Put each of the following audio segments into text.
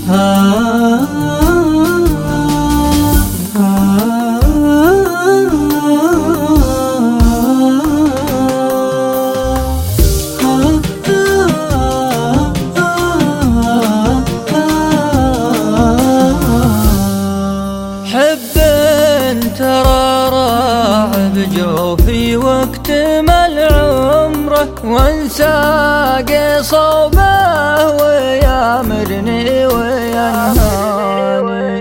ترى راع بجوفي وقت مل عمره، وانسى صوبه ويامرني وينهاني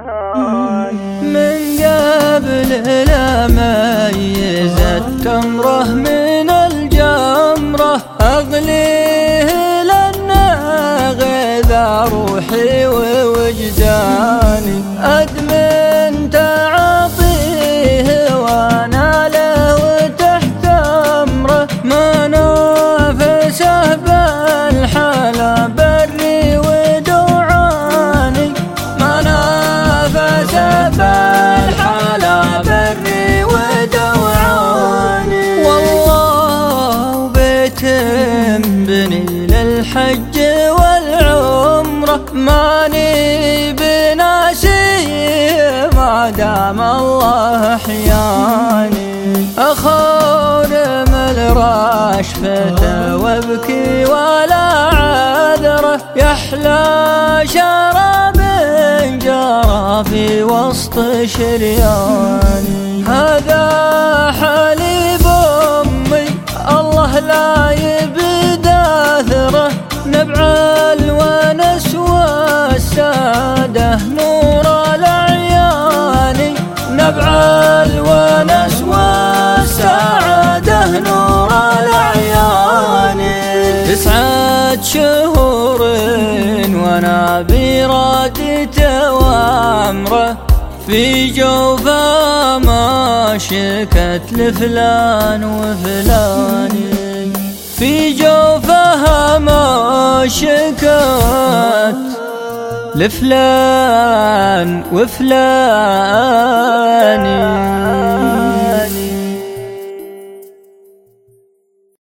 من قبل لا ميز التمره من الجمره، اغليه لانه غذا روحي ووجداني، ادمن تعاطيه وانا له تحت امره، ما نافسه بالحلا بري ودوعاني، ما نافسه بالحلا بري ودوعاني. والله بيت بني للحج والعمره، ماني بناسي ما دام الله احياني، اخورم الراشفة وابكي ولا عذره، يحلى شراب جرى في وسط شرياني، هذا حليب امي الله لا يبدى اثره، نبع الونس والساده نور الأعيان، نبع الونس والسعادة نور الأعيان. 9 شهور وانا برادته وامره، في جوفه ما شكت لفلان وفلان، في جوفها ما شكت لفلان وفلان.